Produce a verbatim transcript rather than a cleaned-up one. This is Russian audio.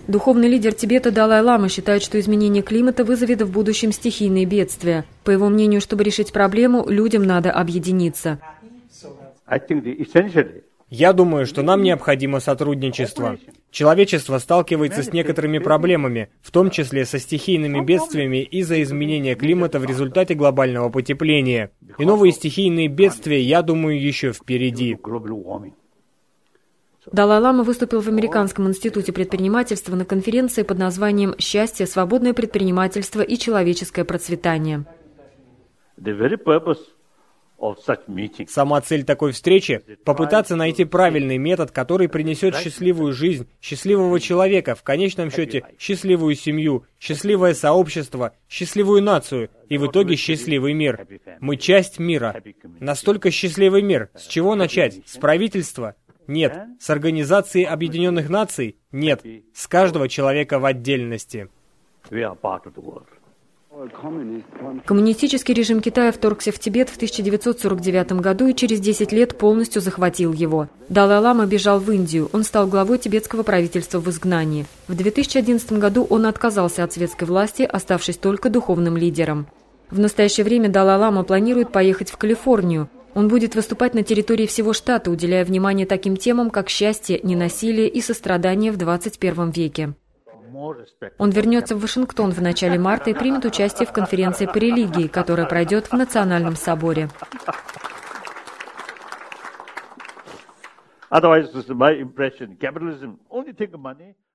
Духовный лидер Тибета Далай-лама считает, что изменение климата вызовет в будущем стихийные бедствия. По его мнению, чтобы решить проблему, людям надо объединиться. Я думаю, что нам необходимо сотрудничество. Человечество сталкивается с некоторыми проблемами, в том числе со стихийными бедствиями из-за изменения климата в результате глобального потепления. И новые стихийные бедствия, я думаю, еще впереди. Далай-лама выступил в Американском институте предпринимательства на конференции под названием «Счастье, свободное предпринимательство и человеческое процветание». Сама цель такой встречи – попытаться найти правильный метод, который принесет счастливую жизнь, счастливого человека, в конечном счете счастливую семью, счастливое сообщество, счастливую нацию и в итоге счастливый мир. Мы часть мира. Настолько счастливый мир. С чего начать? С правительства? Нет. С Организации Объединенных Наций? Нет. С каждого человека в отдельности. Коммунистический режим Китая вторгся в Тибет в тысяча девятьсот сорок девятом году и через десять лет полностью захватил его. Далай-лама бежал в Индию. Он стал главой тибетского правительства в изгнании. В две тысячи одиннадцатом году он отказался от светской власти, оставшись только духовным лидером. В настоящее время Далай-лама планирует поехать в Калифорнию. Он будет выступать на территории всего штата, уделяя внимание таким темам, как счастье, ненасилие и сострадание в двадцать первом веке. Он вернется в Вашингтон в начале марта и примет участие в конференции по религии, которая пройдет в Национальном соборе. Otherwise, this is my impression. Capitalism only think of money.